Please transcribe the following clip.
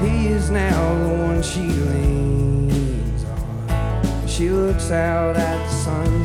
He is now the one she leans on. She looks out at the sunset.